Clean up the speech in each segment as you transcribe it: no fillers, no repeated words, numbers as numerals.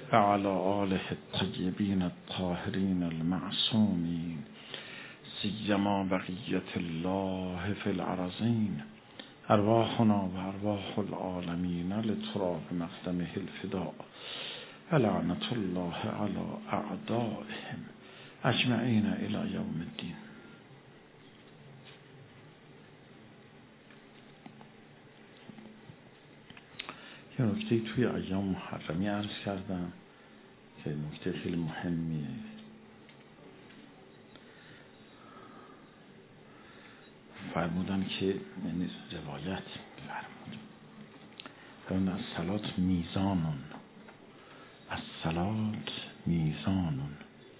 وعلى آله الطيبين الطاهرين المعصومين سيما بقية الله في الأرضين أرواحنا وأرواح العالمين لتراب مقدمه الفداء ولعنة الله على أعدائهم أجمعين إلى يوم الدين. یه نکته توی ایام محرمی عرض کردم که نکته خیلی مهمیه. فرمودن که یعنی روایت فرمودن از صلات میزانون، از صلات میزانون.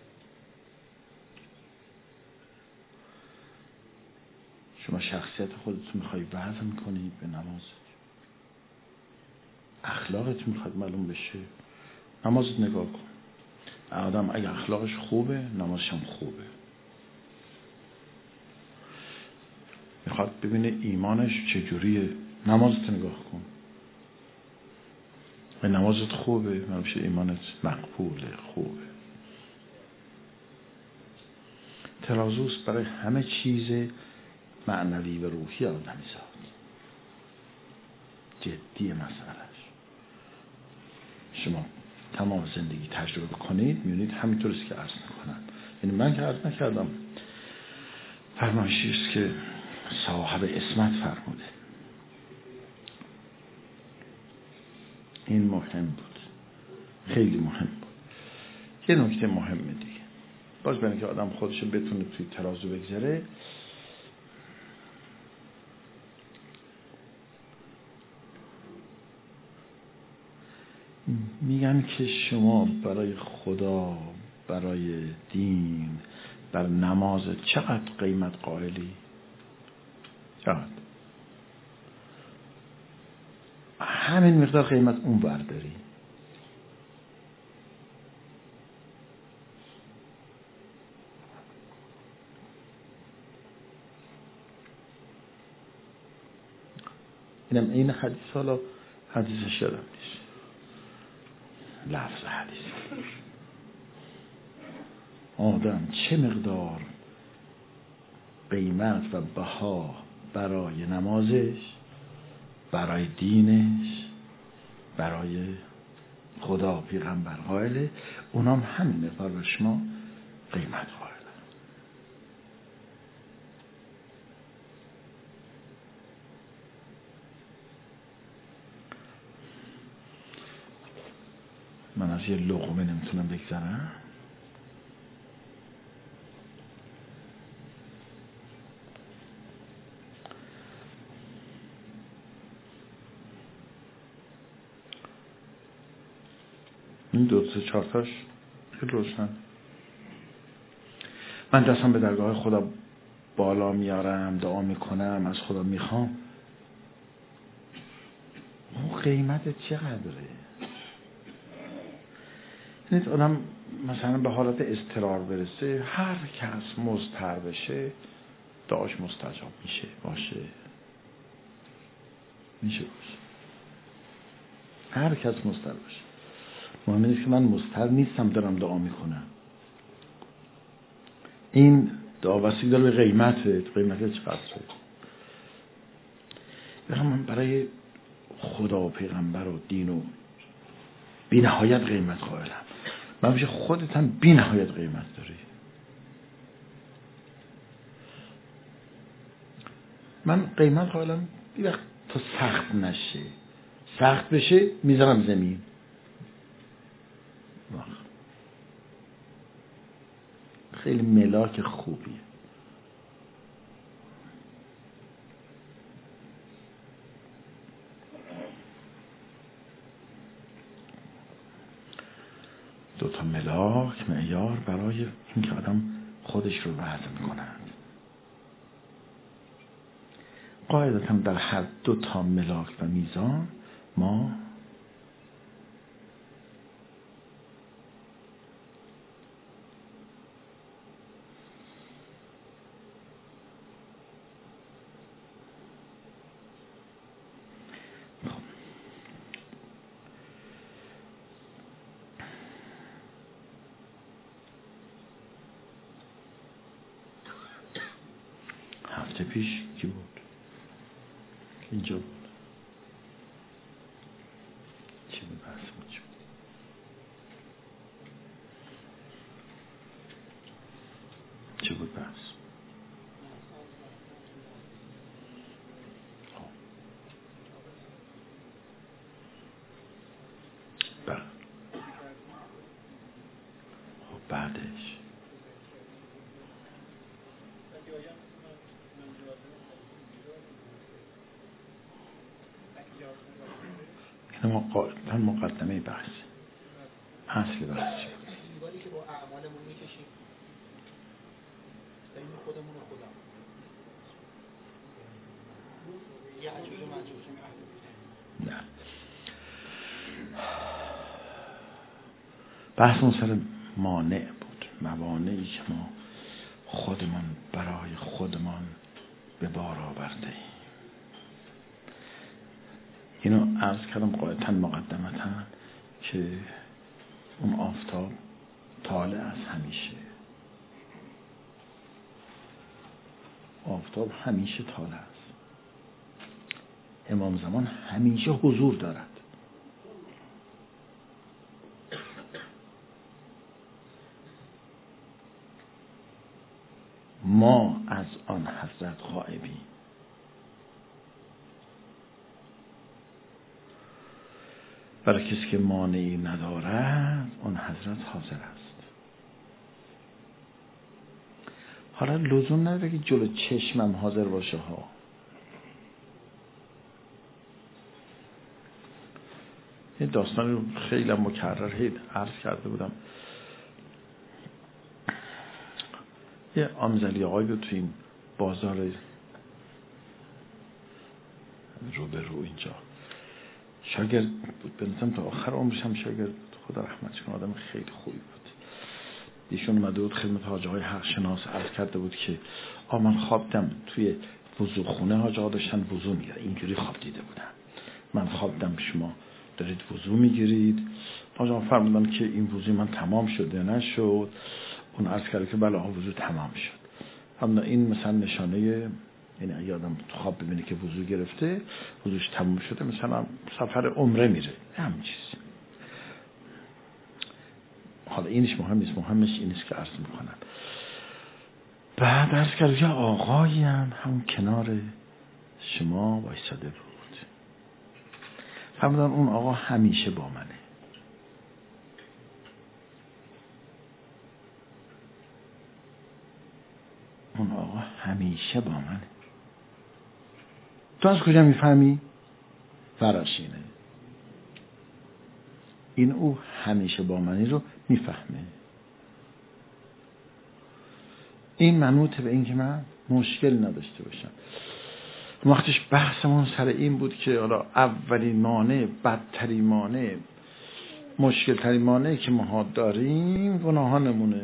شما شخصیت خودتون میخوای وزن کنی به نماز، اخلاقت میخواد معلوم بشه، نمازت نگاه کن. آدم اگه اخلاقش خوبه نمازش هم خوبه. میخواد ببینه ایمانش چجوریه، نمازت نگاه کن. و نمازت خوبه معلوم شه ایمانت مقبوله، خوبه. ترازوست برای همه چیز معنوی و روحی آدمی زاد. جدی مسئلهش. شما تمام زندگی تجربه کنید میبینید همینطوریست که عرض میکنن. یعنی من که عرض نکردم، فرمایشیست که صاحب اسمت فرموده. این مهم بود، خیلی مهم بود. یه نکته مهمه دیگه، باز برای اینکه آدم خودشو بتونه توی ترازو بگذاره، میگن که شما برای خدا، برای دین، بر نماز چقدر قیمت قائلی؟ چقدر؟ همین مقدار قیمت اون برداری. اینم این حدیث، حالا حدیثش یادم نیست لفظ حدیث. آدم چه مقدار قیمت و بها برای نمازش، برای دینش، برای خدا پیغمبر قائله، اونام همین مقدار به شما قیمت قائله. من از یه لقمه نمیتونم بگذرم. این 2-3-4 تاش خیلی روشن. من دستم به درگاه خدا بالا میارم، دعا میکنم، از خدا میخوام. اون قیمت چقدره؟ یعنی آدم مثلا به حالت اضطرار برسه، هر کس مضطر بشه دعاش مستجاب میشه. باشه هر کس مضطر باشه. مهم اینه که من مضطر نیستم دارم دعا میکنم. این دعا وسیله داره به قیمت چقدره. من برای خدا و پیغمبر و دین و بی نهایت قیمت قائلم. من میشه خودت هم بی نهایت قیمت داری. من قیمت قائلم بی وقت تا سخت نشه، سخت بشه میذارم زمین. خیلی ملاک خوبیه. دوتا ملاک معیار برای اینکه آدم خودش رو وزن کند. قاعدتا در هر دوتا ملاک و میزان ما هفته پیش کی بود؟ اینجا بود. چی بود بحث ما؟ چی بود؟ چی بود بحث؟ بعدش این مقدمه بحث، اصل بحث چی بود؟ دیواری که با اعمالمون میکشیم بین خودمون و خدا یه عجوزه مجوزه نه، بحثمون سر مانع بود، موانعی که ما خودمان برای خودمان به بار آورده ایم. اینو عرض کردم قاعدتاً مقدمتاً که اون آفتاب طالع از همیشه، آفتاب همیشه طالع است. امام زمان همیشه حضور دارد. ما از آن حضرت غائبیم. برای کسی که مانعی ندارد آن حضرت حاضر است. حالا لزوم نداره که جلو چشمم حاضر باشه ها. یه داستانی رو خیلی مکرر عرض کرده بودم. یه آمزلی آقای بود تو این بازار روبرو اینجا، شاگرد بود، بنظرم تا آخر عمرش هم شاگرد بود. خدا رحمتش کنه، آدم خیلی خوبی بود. ایشون اومده بود خدمت حاجی های حق شناس، عرض کرده بود که من خوابیدم توی وضو خونه، حاجی ها داشتن وضو میگیرن، اینجوری خواب دیده بودم. من خوابیدم شما دارید وضو میگیرید. حاجی ها فرمودن که این وضو من تمام شده نشد. اون عرض کرده که بله وضو تمام شد. هم این مثلا نشانه، یعنی اگه آدم خواب ببینه که وضو گرفته، وضوش تموم شده، مثلا سفر عمره میره، همین چیز. حالا اینش مهم نیست، مهمش اینیست که عرض میکنم. بعد عرض کرد یه آقایی هم همون کنار شما وایساده بود. فرمودن اون آقا همیشه با منه. اون آقا همیشه با منه. تو از کجا میفهمی؟ فراشینه. این او همیشه با منی رو میفهمه. این منوط به این که من مشکل نداشته باشم. وقتش بحثمون سر این بود که حالا اولین مانع، بدترین مانع، مشکل ترین مانعی که ما داریم گناهانمونه.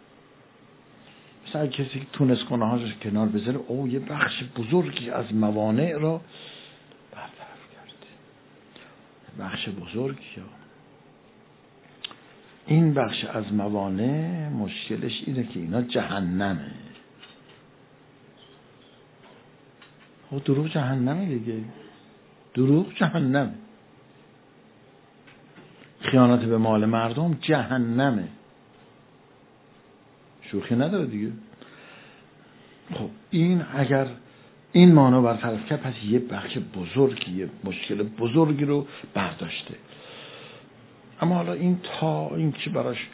مثلا کسی که تونست گناهانش کنار بذاره، او یه بخش بزرگی از موانع را برطرف کرده. بخش بزرگی ها. این بخش از موانع مشکلش اینه که اینا جهنمه. دروغ جهنمه دیگه. دروغ جهنمه. خیانت به مال مردم جهنمه. شوخی نداره دیگه. خب این اگر این مانع برطرف کرد، پس یه بخش بزرگی، یه مشکل بزرگی رو برداشته. اما حالا این تا این که براش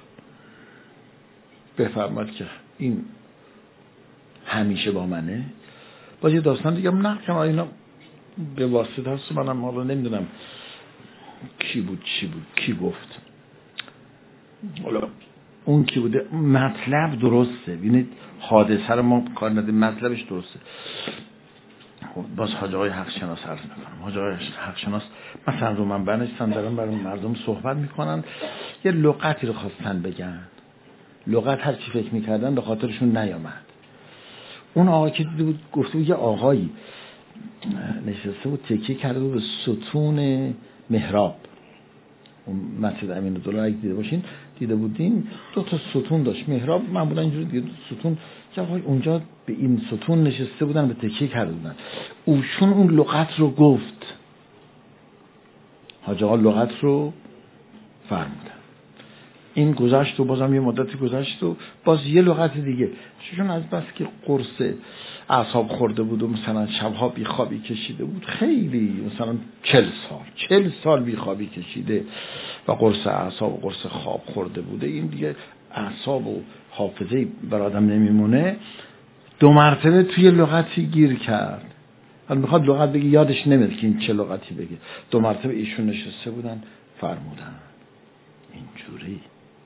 بفرماد که این همیشه با منه، باز یه داستان دیگه هم نقل کنم. اینا به واسطه هست، منم حالا نمیدونم کی بود چی بود کی گفت، حالا اون کی بوده. مطلب درسته، ببینید حادثه رو ما کار نداریم، مطلبش درسته. باز حاجی های حق شناس عرض میکنم. حاجی های حق شناس مثلا رو منبر نشستن دارن برای مردم صحبت میکنن، یه لغتی رو خواستن بگن، لغت هر چی فکر میکردن به خاطرشون نیامد. اون آقا که دیده بود، گفته بود یه آقایی نشسته بود تکیه کرده بود به ستون محراب. اون مسجد امین‌الدوله اگه دیده بودین 2 تا ستون داشت. محراب معمولا اینجوری دیگه ستون که آقای اونجا به این ستون نشسته بودن، به تکیه کرده بودن. اوشون اون لغت رو گفت، حاج آقا لغت رو فرمودن. این گذشت و بازم یه مدتی گذشت و باز یه لغت دیگه، چون از بس که قرص اعصاب خورده بود و مثلا شبها بیخوابی کشیده بود، خیلی مثلا 40 سال بیخوابی کشیده و قرص اعصاب و قرص خواب خورده بوده، این دیگه اعصاب و حافظه بر آدم نمیمونه. 2 مرتبه توی لغتی گیر کرد، حالا میخواد لغت بگه یادش نمیاد که این چه لغتی بگه. 2 مرتبه ایشون نشسته بودن فرمودن اینجوری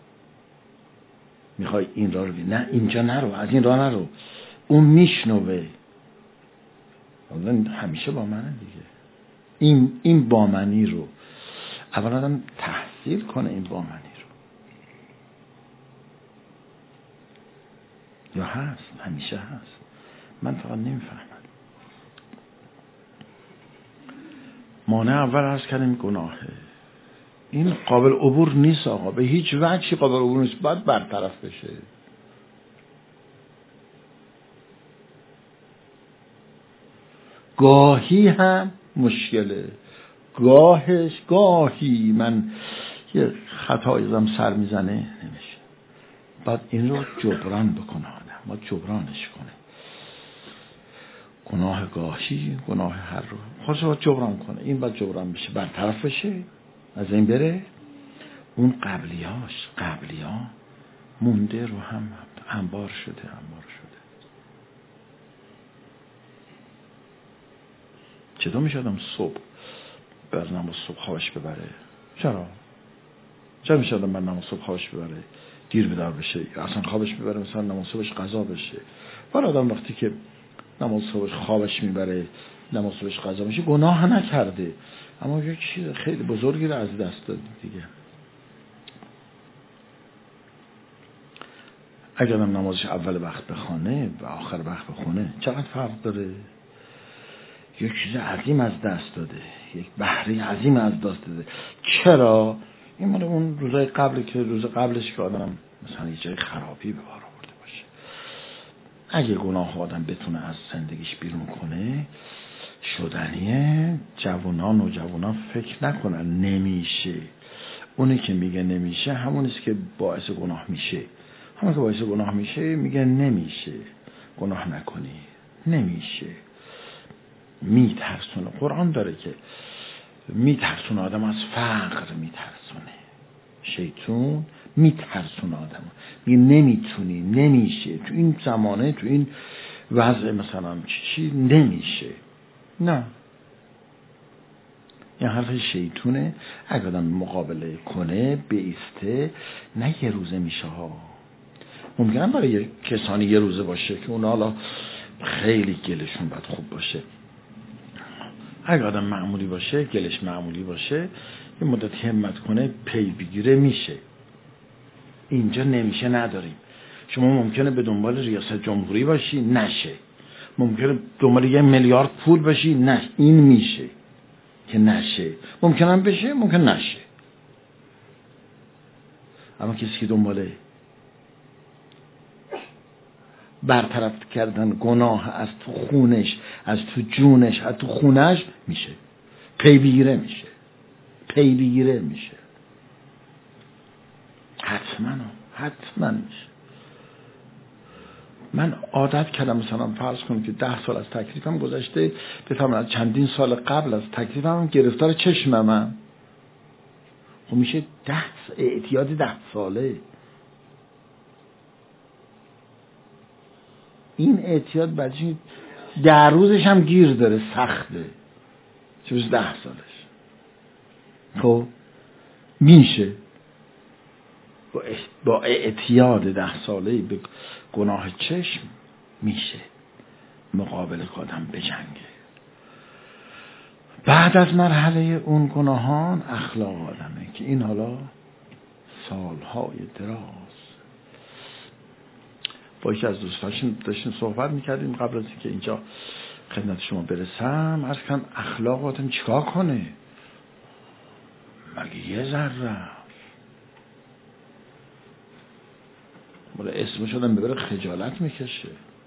میخوای این راه رو بی؟ نه اینجا نرو، از این راه نرو. اون میشنوه. همیشه با منه دیگه. این با منی رو اول آدم تحصیل کنه، این با منی رو. یا هست، همیشه هست، من فقط نمیفهمم. مانع اول عرض کردیم گناهه. این قابل عبور نیست آقا، به هیچ وجهی قابل عبور نیست، باید برطرف بشه. گاهی هم مشکله، گاهی من یه خطایی ازم سر میزنه نمیشه، بعد این رو جبران بکنه آدم، باید جبرانش کنه. گناه گاهی، گناه هر رو خودش باید جبران کنه. این باید جبران بشه، برطرف بشه، از این بره. اون قبلی‌ها مونده رو هم انبار شده. چطور میشه آدم صبح بر نماز صبح خوابش ببره؟ چرا میشه آدم بر نماز صبح خوابش ببره دیر بیدار بشه، یا اصلا خوابش ببره مثلا نماز صبحش قضا بشه؟ ولی آدم وقتی که نماز صبحش خوابش میبره، نماز صبحش قضا میشه، گناه نکرده، اما یه چیز خیلی بزرگی رو از دست داد دیگه. اگر آدم نمازش اول وقت بخونه و آخر وقت بخونه چقدر فرق داره؟ یک چیز عظیم از دست داده، یک بهره عظیم از دست داده. چرا؟ این مال اون روزای قبل که روز قبلش که آدم مثلا یه جای خرابی به بار آورده باشه. اگه گناه آدم بتونه از زندگیش بیرون کنه شدنیه. جوانان فکر نکنن نمیشه. اونی که میگه نمیشه همونیست که باعث گناه میشه. همون که باعث گناه میشه میگه نمیشه، گناه نکنی، نمیشه. میترسونه. قرآن داره که میترسونه آدم از فقر، میترسونه. شیطان میترسونه آدم، میگه نمیتونی، نمیشه، تو این زمانه، تو این وضع مثلا چی نمیشه. نه، این حرف شیطونه. اگه آدم مقابله کنه بیسته، نه یه روزه میشه ها. ممکنه برای کسانی یه روزه باشه که اونا حالا خیلی گلشون باید خوب باشه. اگه آدم معمولی باشه، گلش معمولی باشه، یه مدت همت کنه پی بگیره میشه. اینجا نمیشه نداریم. شما ممکنه به دنبال ریاست جمهوری باشی، نشه. ممکنه دنبال 1 میلیارد پول باشی، نه. این میشه که نشه. ممکنه بشه، ممکن نشه. اما کسی که دنبال برطرف کردن گناه از تو خونش، از تو جونش، از تو خونش میشه. پی بگیره میشه. حتما میشه. من عادت کردم مثلا فرض کنم که 10 سال از تکلیفم گذشته، بفهمم چندین سال قبل از تکلیفم گرفتار چشمم. خب میشه اعتیاد 10 ساله. این اعتیاد بعدش 10 روزش هم گیر داره، سخته. چه بس 10 سالش. خب میشه با اعتیاد 10 ساله به گناه چشم میشه مقابل آدم بجنگه. بعد از مرحله اون گناهان اخلاق آدمه که این حالا سالهای دراز. با یکی از دوستاشون داشتیم صحبت میکردیم قبل از اینکه اینجا خدمت شما برسم. عرض کردم اخلاق آدم چیکار کنه؟ مگه یه ذره بله اسمش آدم ببره خجالت میکشه.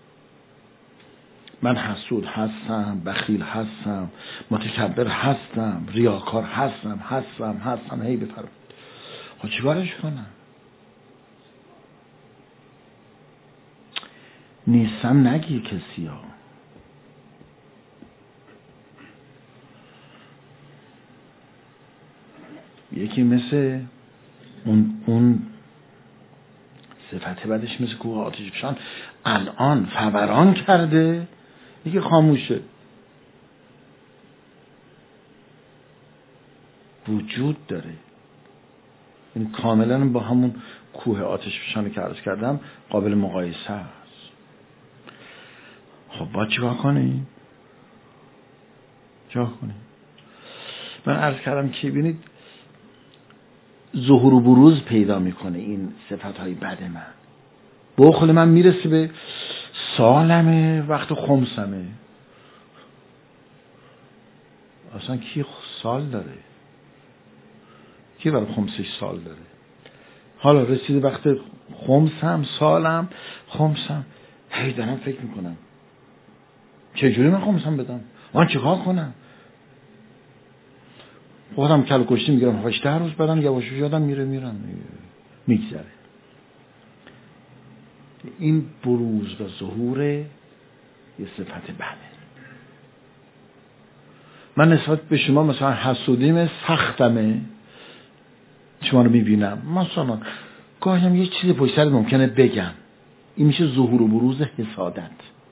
من حسود هستم، بخیل هستم، متکبر هستم، ریاکار هستم هی بفرمایید. خب چیکارش کنم؟ نیستم نگی کسی ها. یکی مثل اون صفت بعدش مثل کوه آتش فشان الان فوران کرده، یکی خاموشه. وجود داره، این کاملا با همون کوه آتش فشانی که عرض کردم قابل مقایسه است. خب با چیکار کنیم؟ من عرض کردم که ببینید ظهور و بروز پیدا میکنه این صفتهای بد من. بخل من میرسه به سالمه، وقت خمسمه. اصلا کی سال داره؟ کی برای خمسش سال داره؟ حالا رسیده وقت خمسم، سالم، خمسم، هی دارم فکر میکنم چجوری من خمسم بدم؟ من چیکار کنم؟ خودم کل کشتی میگیرم 8 روز بدم یواش یادم میرم میگذره. این بروز و ظهور یه صفت بده. من نسبت به شما مثلا حسودیم سختمه، شما رو میبینم مثلا گاهی هم یه چیز پشت سر ممکنه بگم، این میشه ظهور و بروز حسادت.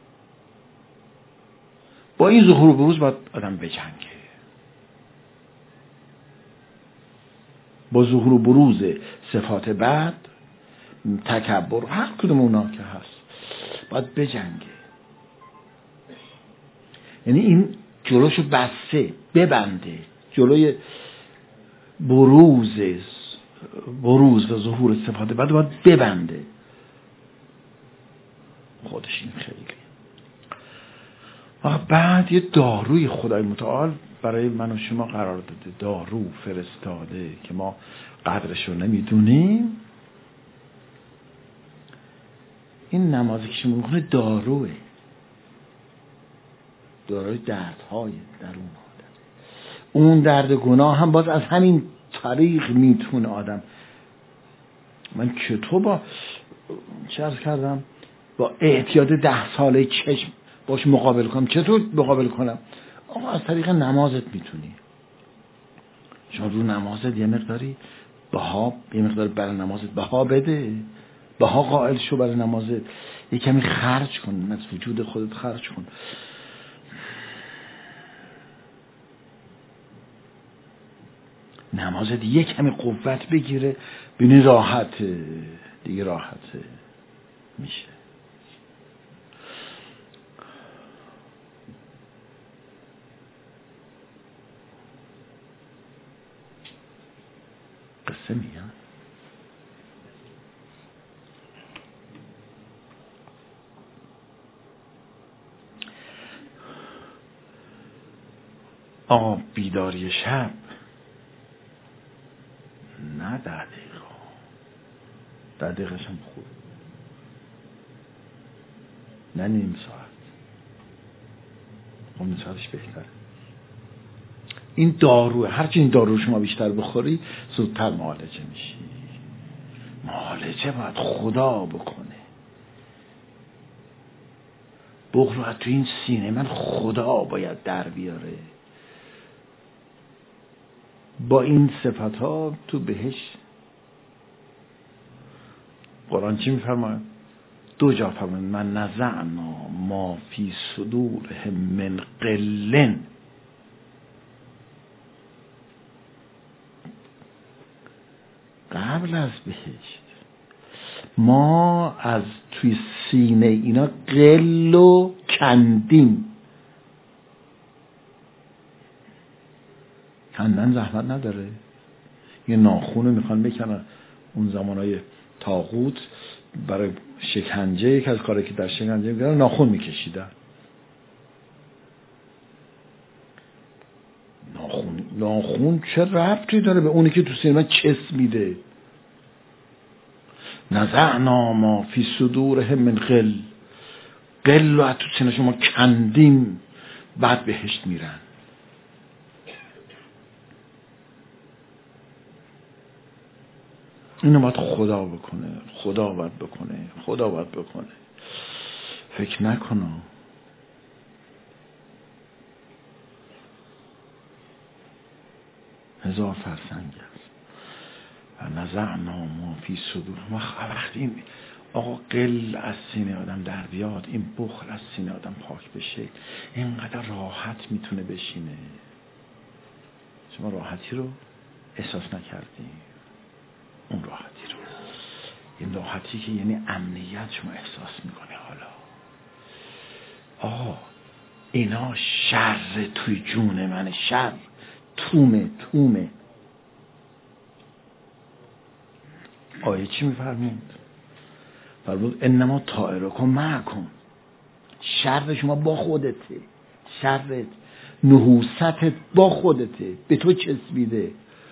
با این ظهور و بروز باید آدم بجنگه. با ظهور و بروز صفات بد، تکبر، هر کدوم اونا که هست باید بجنگه. یعنی این جلوشو بسته ببنده، جلوی بروز و ظهور صفات بد باید ببنده. خودش این خیلی و بعد یه داروی خدای متعال برای من و شما قرار داده، دارو فرستاده که ما قدرشو نمیدونیم. این نمازی که شما میخونه داروه، داروی دردهای درون آدم. اون درد گناه هم باز از همین طریق میتونه آدم. من چطور با چه عرض کردم با اعتیاد 10 ساله چشم باش مقابل کنم؟ چطور مقابل کنم؟ آقا از طریق نمازت میتونی. چون رو نمازت یه مقداری یه مقدار برای نمازت بها بده، بها قائل شو برای نمازت، یه کمی خرج کن، از وجود خودت خرج کن. نمازت یه کمی قوت بگیره، بینی راحته دیگه، راحته میشه. قصه میگم. آقا بیداری شب نه 10 دقیقه، 10 دقیقه هم خوب، نه نیم ساعت، نیم ساعتش بهتره. این دارو، هرچی این دارو شما بیشتر بخوری زودتر معالجه میشی. معالجه باید خدا بکنه. بغض باید تو این سینه من خدا باید در بیاره. با این صفت ها تو بهشت. قرآن چی میفرماید؟ 2 جا فرماید من نزعنا ما فی صدورهم من غل. قبل از بهشت ما از توی سینه اینا غل و کندیم. کندن زحمت نداره. یه ناخونو میخوان بکنن. اون زمانهای طاغوت برای شکنجه، یک از کاری که در شکنجه میکردن ناخون میکشیدن. ناخون ناخون چه ربطی داره به اونی که تو سینه چسب میده؟ نزعنا ما فی صدورهم من غل، غل رو تو سینه شما کندیم، بعد بهشت میرن. اینو باید خدا بکنه، خدا باید بکنه، خدا باید بکنه. فکر نکنم. هزار فرسنگ است. و نزعنا ما فی صدور. ما وقتی آقا قل از سینه آدم در بیاد، این بخل از سینه آدم پاک بشه، اینقدر راحت میتونه بشینه. شما راحتی رو احساس نکردی؟ اون راحتی رو، این راحتی که یعنی امنیت شما احساس میکنه. حالا آقا اینا شر توی جون من، شر تومه. آیه چی میفرمود؟ فرمود انما طائرکم معکم. شر شما با خودته، شرت نحوستت با خودته، به تو چسبیده.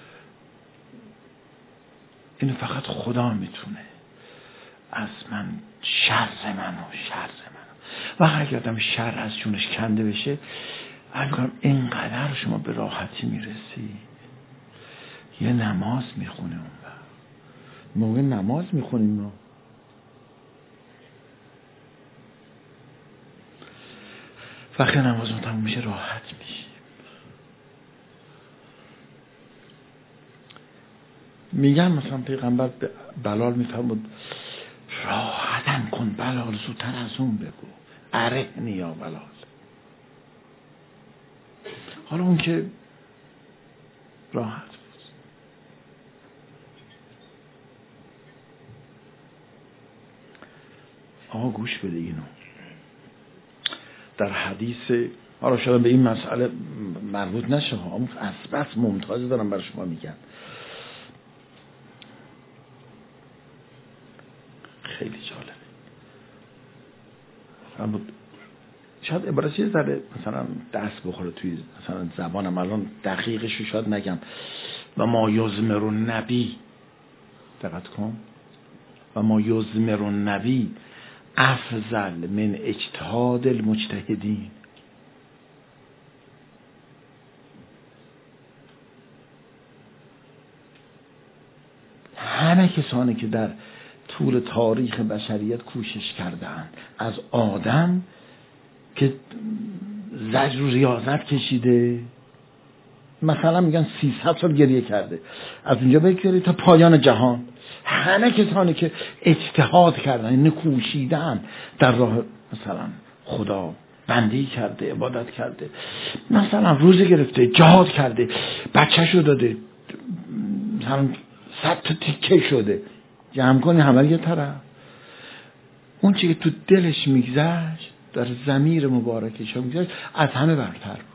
اینو فقط خدا میتونه از من شر منو. و اگر آدم شر از جونش کنده بشه، میگم اینقدر شما به راحتی میرسی. یه نماز میخونه اون وقت، موقع نماز میخونیم ما وقتی نمازمون تموم میشه راحت میشیم. میگن مثلا پیغمبر به بلال میفرمود راحتن کن بلال، زودتر از اون بگو، ارحنی یا بلال. حالا اون که راحت بود. آقا گوش بده اینو. در حدیث، حالا شاید به این مسئله مربوط نشه ها، اما بس ممتاز دارم برای شما میگم. خیلی جالبه. شاید عبارت یه ذره مثلا دست بخوره توی مثلا زبانم، الان دقیقش رو شاید نگم. و ما یزمر النبی، دقت کن، و ما یزمر النبی افضل من اجتهاد المجتهدین. همه کسانی که در طول تاریخ بشریت کوشش کردن، از آدم که زجر و ریاضت کشیده، مثلا میگن 300 سال گریه کرده، از اونجا بگیری تا پایان جهان، همه کسانی که اجتهاد کردن، یعنی کوشیدن در راه مثلا خدا، بندگی کرده، عبادت کرده، مثلا روزه گرفته، جهاد کرده، بچه‌شو داده، مثلا 100 تا تیکه شده، جمع کنی همه یه طرف، اون چیزی که تو دلش میگذشت، در ضمیر مبارکش میگذشت، از همه برتر بود.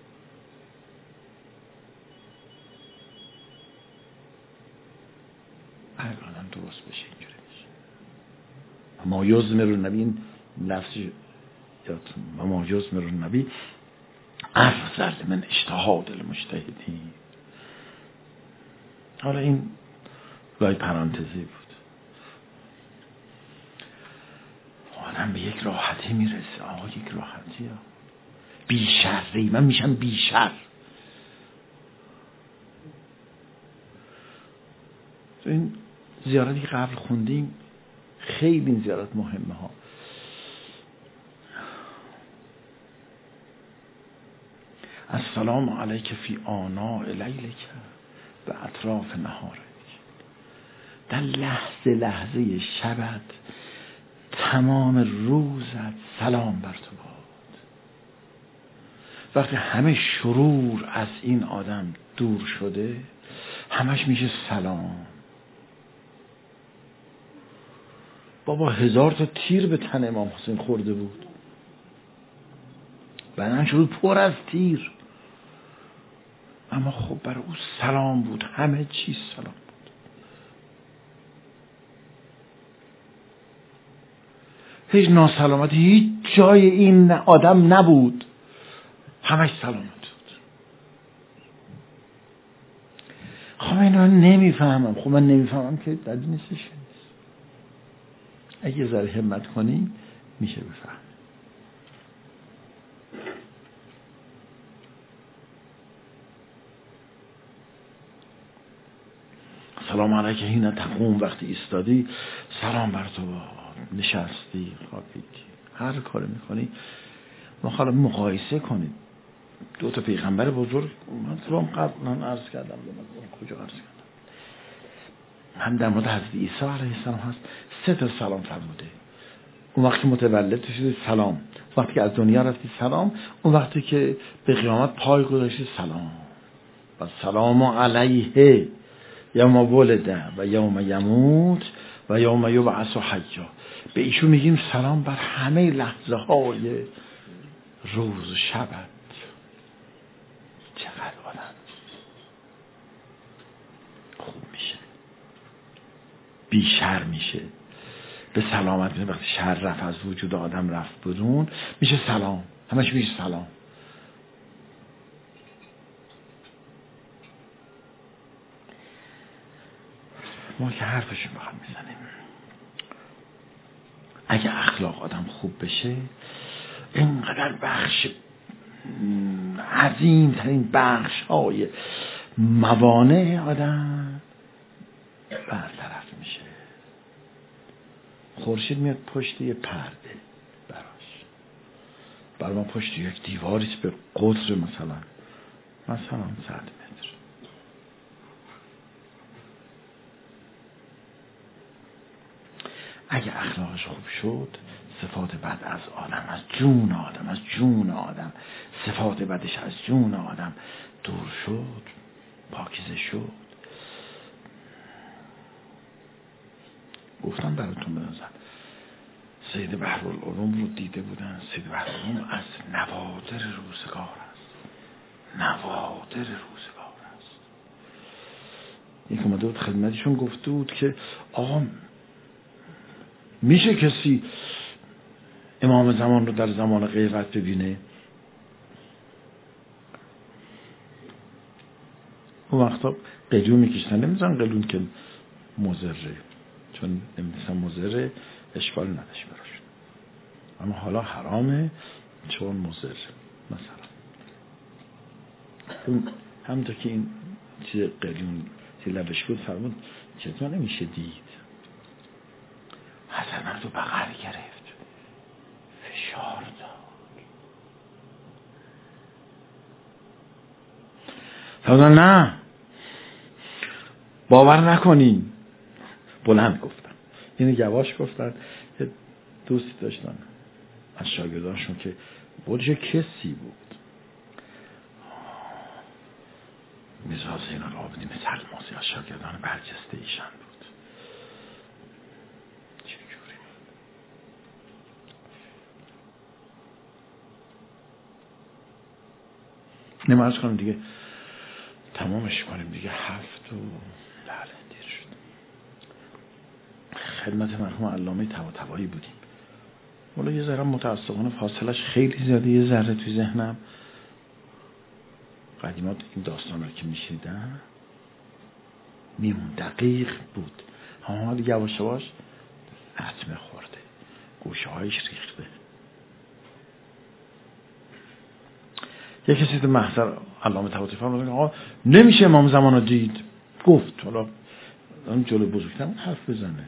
الان درست بشه اینجوری بشه. ما یزمر النبی، این لفظ یادتون، ما یزمر النبی افضل من اجتهاد المجتهدین. حالا این لای پرانتزی بود. آدم به یک راحتی میرسه. آقا یک راحتی ها، بیشری، من میشم بیشر. این زیارتی که قبل خوندیم خیلی این زیارت مهمه ها. السلام علیک فی آناء لیلک و اطراف نهارک. در لحظه شبت، تمام روزت سلام بر تو باد. وقتی همه شرور از این آدم دور شده، همش میشه سلام. بابا 1000 تا تیر به تن امام حسین خورده بود، بدن شروع پر از تیر، اما خب برای او سلام بود، همه چیز سلام بود. هیچ ناسلامتی هیچ جای این آدم نبود، همش سلامت بود. من نمیفهمم. خب من نمیفهمم که بدی نیستش. اگه ذره همت کنی میشه بفهم. سلام علیک حین تقوم، وقتی ایستادی سلام بر تو باد، نشستی، خوابیدی، هر کاری میکنی ما حالا مقایسه کنید. دو تا پیغمبر بزرگ من قبلا عرض کردم، کجا عرض کردم، هم در مورد حضرت عیسی علیه السلام هست 3 تا سلام فرموده. اون وقتی متولد شدی سلام، وقتی که از دنیا رفتی سلام، اون وقتی که به قیامت پای گذاشتی سلام. و سلام علیه یوم ولد و یوم یموت و یوم یبعث حیا. به ایشون میگیم سلام بر همه لحظه های روز و شبت. چقدر آدم خوب میشه، بیشر میشه، به سلامت میشه. وقتی شر رفت از وجود آدم رفت بدون میشه سلام، همش میشه سلام. ما که حرفشون بخوام میزنیم، اگه اخلاق آدم خوب بشه اینقدر بخش عظیم ترین بخش های موانع آدم برطرف میشه. خورشید میاد پشت یه پرده براش، برای ما پشت یک دیواریست به قطر مثلا 100 متر. اگه اخلاقش خوب شد صفات بد از آدم، از جون آدم صفات بدش از جون آدم دور شد، پاکیزه شد. گفتم براتون بنظر سید بحرالعلوم رو دیده بودن. سید بحرالعلوم از نوادر روزگار است. یک اومده بود خدمتشون گفته بود که آقا میشه کسی امام زمان رو در زمان غیبت ببینه؟ اون وقتا قلیون میکشتن، نمیزن قلیون که مضره، چون نمیدونستن مضره اشکال نداشت براشون، اما حالا حرامه چون مضره. مثلا همونطور که این چیز قلیون لبش بود فرمود چطور نمیشه دید؟ حسن رو بغل گرفت، فشار داد، فرمودن نه باور نکنین. بلند گفتن، اینو یواش گفتن. یه دوستی داشتن از شاگردانشون که بودش کسی بود، میرزا زین العابدین طلماسی از شاگردان برجسته ایشان بود. چجوری نمارز کنم دیگه، تمامش کنیم دیگه. 7 و دیر شد. خدمت مرحوم علامه طباطبایی بودیم. والا یه ذره متاسفانه فاصلش خیلی زیاده، یه ذره توی ذهنم قدیمات این داستان رو که میشیدم میمون دقیق بود. حالا یواش یواش عتمه خورده، گوشه هایش ریخته. یه کسی تو محضر علامه طباطبایی فرمود آقا نمیشه امام زمان رو دید. گفت حالا جلو بزرگترم حرف بزنه،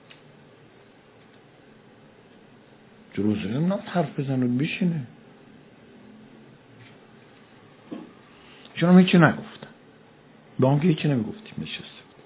جلو بزرگترم حرف بزنه بشینه. چون هم هیچی نگفتن، با هم که هیچی نمیگفتیم، نشسته.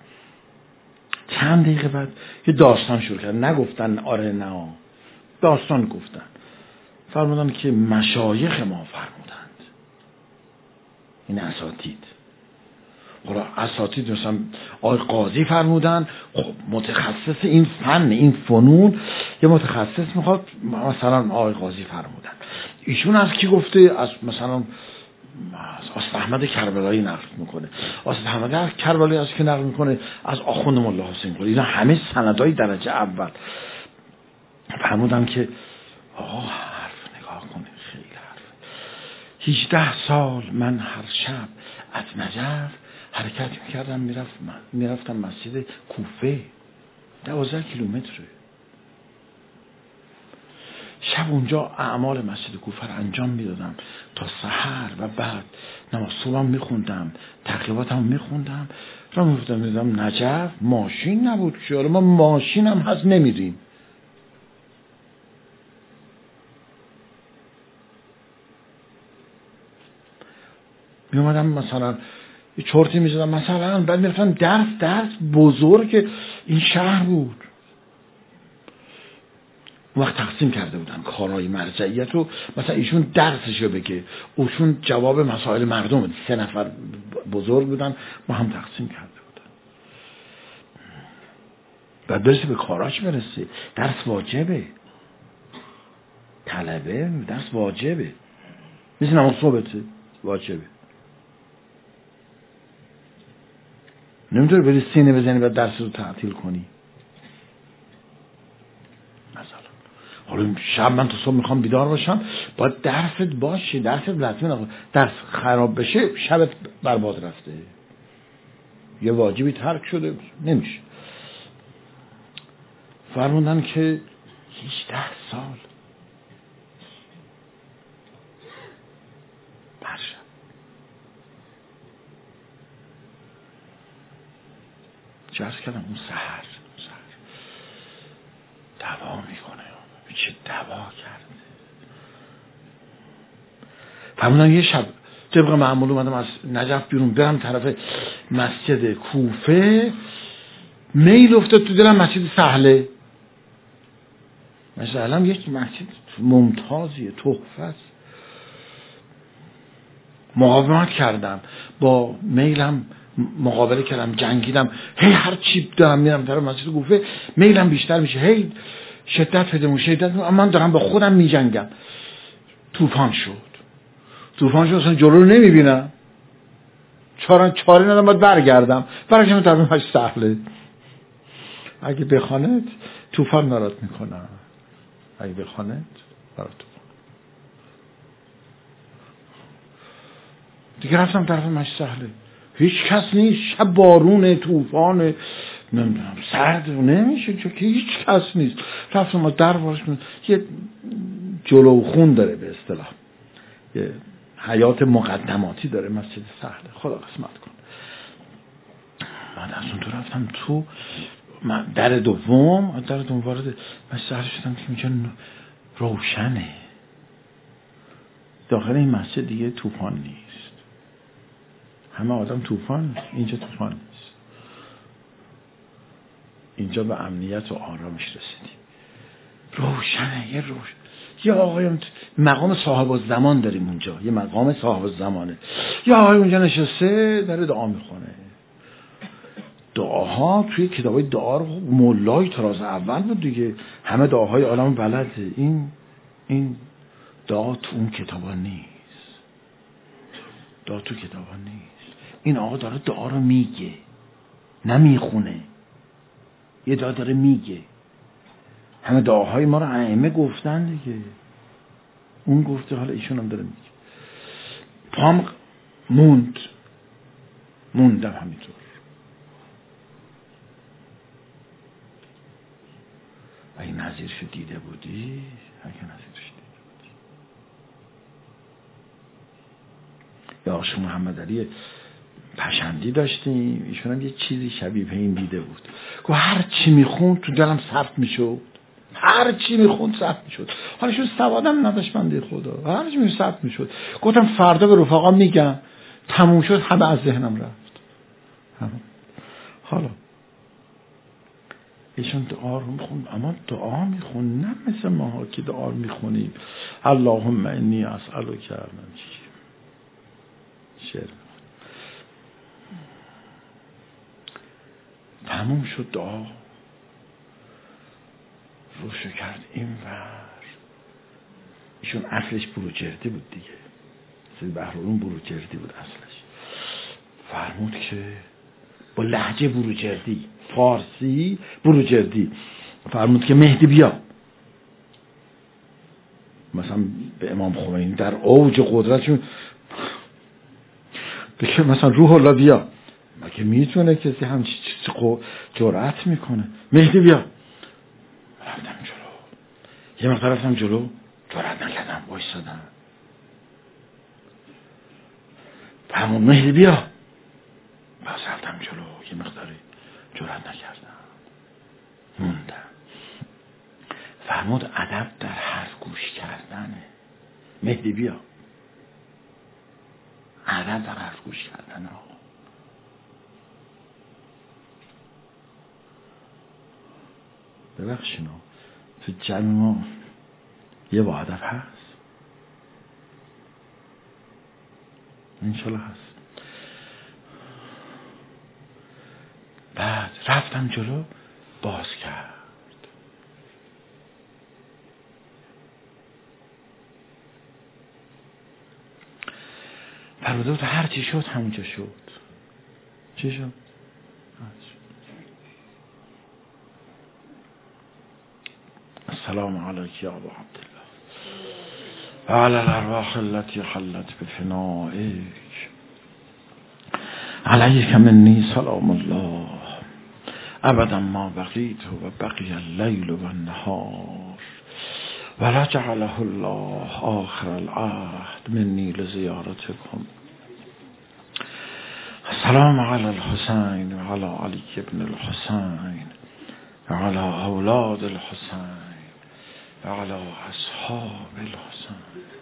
چند دقیقه بعد یه داستان شروع کرد. نگفتن آره نه، داستان گفتن. فرمودن که مشایخ ما فرمودند، این اساتید، حالا اساتید مثلا آقای قاضی فرمودن، خب متخصص این فن این فنون یه متخصص میخواد، مثلا آقای قاضی فرمودن. ایشون از کی گفته؟ از مثلا از احمد کربلایی نقل میکنه. از احمد کربلایی از کی نقل میکنه؟ از آخوند ملا حسین قلی. اینا همه سندای درجه اول. فرمودن که آقا حرف نگاه کنه، خیلی حرف. 18 سال من هر شب از نجف حرکت میکردم میرفتم مسجد کوفه 12 کیلومتره. شب اونجا اعمال مسجد کوفه رو انجام میدادم تا سحر و بعد نماز صبحم میخوندم، تقریباتم میخوندم، را میفتم نجف. ماشین نبود که، ما ماشین هم هست نمیریم. میومدم مثلا یه چرتی میزدم مثلا، بعد میرفتم درس بزرگ این شهر بود. اون وقت تقسیم کرده بودن کارهای مرجعیت رو، مثلا ایشون درسشو بگه، اوشون جواب مسائل مردم بود. 3 نفر بزرگ بودن، ما هم تقسیم کرده بودن. بعد برسه به کاراش برسه. درس واجبه، طلبه درس واجبه، مثل نماز صبحته واجبه. نمیتونی بری سینه بزنی بعد درس رو تعطیل کنی. حالا شب من تا صبح میخوام بیدار باشم، باید درست باشه، درست لطمه نخواه. درس خراب بشه شبت برباد رفته، یه واجبی ترک شده، نمیشه. فرموندن که 18 سال هر شب. چه عرض کردم اون سحر دوا میکنه، چه دوا کرده. فرمودن یه شب طبق معمول اومدم از نجف بیرون برم طرف مسجد کوفه، میل افتاد تو دلم مسجد سهله. مسجد سهله هم یک مسجد ممتازیه، تحفه است. مقاومت کردم، با میلم مقابله کردم، جنگیدم، هی هر چی دارم میرم طرف مسجد کوفه میلم بیشتر میشه، هی شدت پیدا میشه، اما من دارم با خودم میجنگم. طوفان شد اصلا جلو رو نمیبینم، چاره ندارم، باید برگردم طرف مسجد سهله. اگه بخواند طوفان نارات میکنم، اگه بخواند برات طوفان. دیگه رفتم طرف مسجد سهله، هیچ کس نیست، شب بارونه، طوفانه، نمیدونم سرد نمیشه چون که هیچ کس نیست. رفتم ما در باش، یه جلو خون داره به اصطلاح، یه حیات مقدماتی داره مسجد سهله، خدا قسمت کن. بعد از اون تو رفتم تو در دوم وارد مسجد سهله شدم که اینجا روشنه، داخل این مسجد دیگه طوفان نیست، همه آدم طوفان، اینجا طوفان نیست، اینجا به امنیت و آرامش رسیدیم. روشنه، یه آقای مقام صاحب الزمان داریم اونجا، یه مقام صاحب الزمانه، یه آقای اونجا نشسته داره دعا میخونه. دعاها توی کتابای دعا رو مولای طراز اول بود دیگه، همه دعاهای عالم بلده. این دعا تو اون کتابا نیست، دعا تو کتابا نیست. این آقا داره دعا رو میگه، نمیخونه، یه دعا داره میگه. همه دعاهای ما رو ائمه گفتن دیگه، اون گفته، حالا ایشون هم داره میگه. پام موندم همینطور. اگه نظیرشو دیده بودی، یا آقا محمد علی پشندی داشتیم، ایشون هم یه چیزی شبیه به این دیده بود. گفت هر چی میخوند تو دلم ثبت میشد، هر چی میخوند ثبت میشد. حالا شو سوادم نداشت بنده خدا، هر چی میخوند ثبت میشد. گفتم فردا به رفقا میگم، تموم شد، همه از ذهنم رفت. حالا ایشون دعا رو میخوند، اما دعا میخوند نه مثل ماها که دعا میخونیم اللهم انی اسألک شعر. تموم شد دعا، روشو کرد این ور. ایشون اصلش بروجردی بود دیگه، سید بحرالعلوم بروجردی بود اصلش. فرمود که با لهجه بروجردی، فارسی بروجردی، فرمود که مهدی بیا. مثلا به امام خمینی در اوج قدرتشون بگه مثلا روح الله بیا، مگه میتونه کسی همچی چیزی جرأت میکنه؟ مهدی بیا. رفتم جلو، یه مقدار رفتم جلو، جرأت نکردم، وایسادم. فرمود مهدی بیا. باز رفتم جلو، یه مقداری جرأت نکردم، موندم. فرمود ادب در حرف گوش کردنه. مهدی بیا. ادب در حرف گوش کردنه. ببخشینا تو جمع ما یه با ادب هست؟ انشالله هست. بعد رفتم جلو، باز کرد. فرمود هر چی شد همونجا شد. چی شد؟ السلام علیک یا ابا عبدالله و علی الارواح التي حلت بفنائک علیک منی سلام الله ابدا ما بقیت و بقی اللیل و النهار و رجعله الله آخر العهد منی لزیارتکم. السلام علی الحسین و علی علی ابن الحسین و علی اولاد الحسین و علی اصحاب الحسین.